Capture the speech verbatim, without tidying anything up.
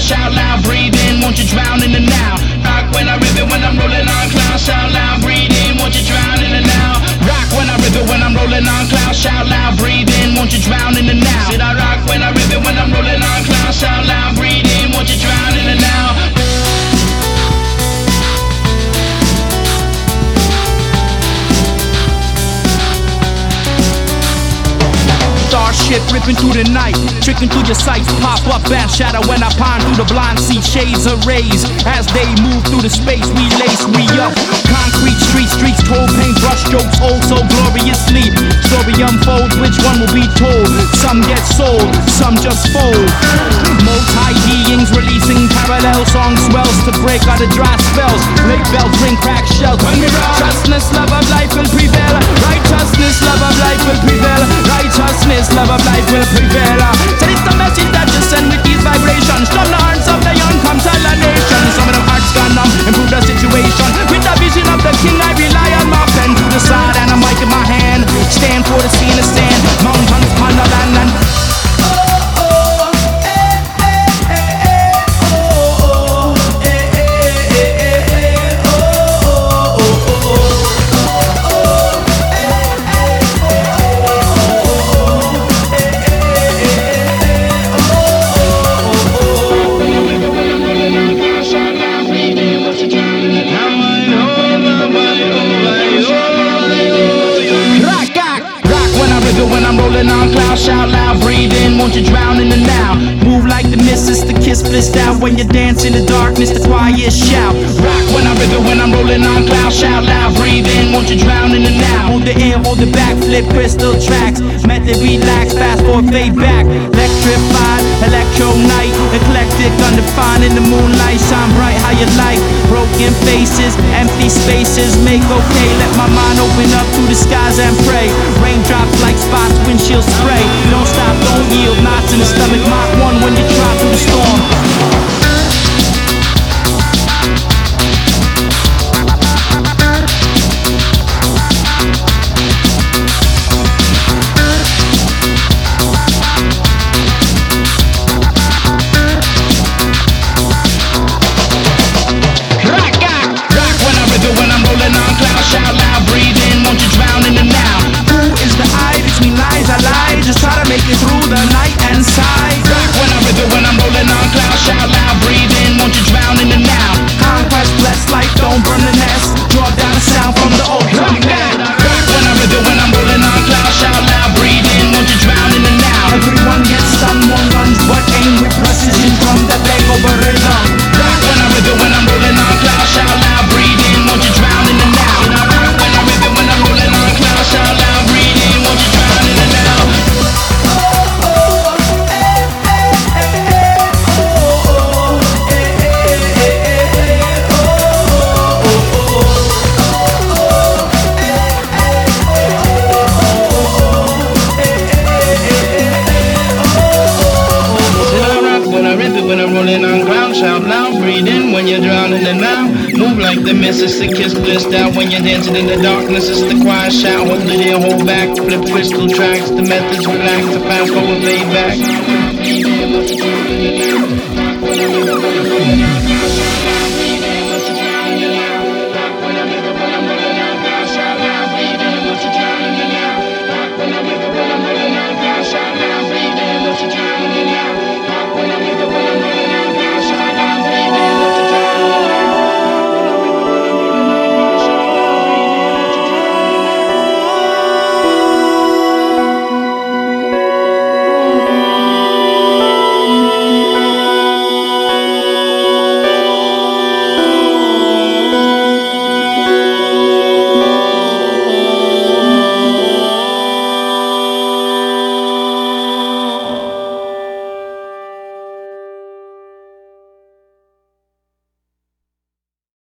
shout loud, breathe in, won't you drown in the now? Rock when I rip it, when I'm rolling on clouds, shout loud, breathe in, won't you drown in the now? Rock when I rip it, when I'm rolling on clouds, shout loud, breathe in, won't you drown in the now? Said I rock when I rip it, when I'm rolling on clouds, shout loud, breathe in, won't you drown in the now? Starship ripping through the night, tricking through your sights, pop up and shadow when I pine through the blind, see shades of rays as they move through the space. We lace, we up, concrete streets, streets told, paint brush strokes, oh so gloriously. Story unfolds, which one will be told? Some get sold, some just fold. Multi-beings releasing parallel song swells to break out the dry spells. Lake bells ring, crack shells. Righteousness, love of life will prevail. Righteousness, love of life will prevail. Righteousness, love of life will prevail. So it's the message that you send with these vibrations. From the hearts of the young comes all the nation. Some of them hearts gone numb, improve the situation. With the vision of the king I rely on my pen to the side and a mic in my hand. Stand for the sea in the sand, mountains upon the land and when I'm rolling on clouds, shout loud, breathe in, won't you drown in the now? Move like the missus, the kiss blissed out. When you dance in the darkness, the quiet shout. Rock when I rip it, when I'm rolling on clouds, shout loud, breathe in, won't you drown in the now? Hold the air, hold the back, flip crystal tracks. Method relax, fast forward, fade back. Electrified, electro night, eclectic, undefined in the moonlight. Shine bright how you like. Broken faces, empty spaces, make okay. Let my mind open up to the skies and pray. Raindrops like spots, windshield spray. Don't stop, don't yield, knots in the stomach. Mach one when you try through the storm. Shout loud, breathe in, won't you drown in the now? Who is the I between lies? I lie, just try to make it through the night and sigh. Rock when I rip it, when I'm rolling on clouds. Shout loud, breathe in, won't you drown in the now? Conquest, bless life, don't burn the nest. Draw down the sound from the old drum band. Rock when I rip it, when I'm rolling on clouds. Shout loud, breathe in, won't you drown in the now? Everyone gets someone guns, but aim with precision from the bang over rhythm. Rock when I rip it, when I'm rolling on clouds. Shout loud, breathe in, won't you drown in the now? Shout loud, breathe in, won't you drown in the now? Said I rock when I rip it, when I'm rolling on clouds. Shout loud, breathe in when you're drowning in the now. Move like the missus, the kiss blissed out. When you're dancing in the darkness, it's the quiet shout. Hold it in, hold back, flip crystal tracks. The methods relax, the fast forward, lay back.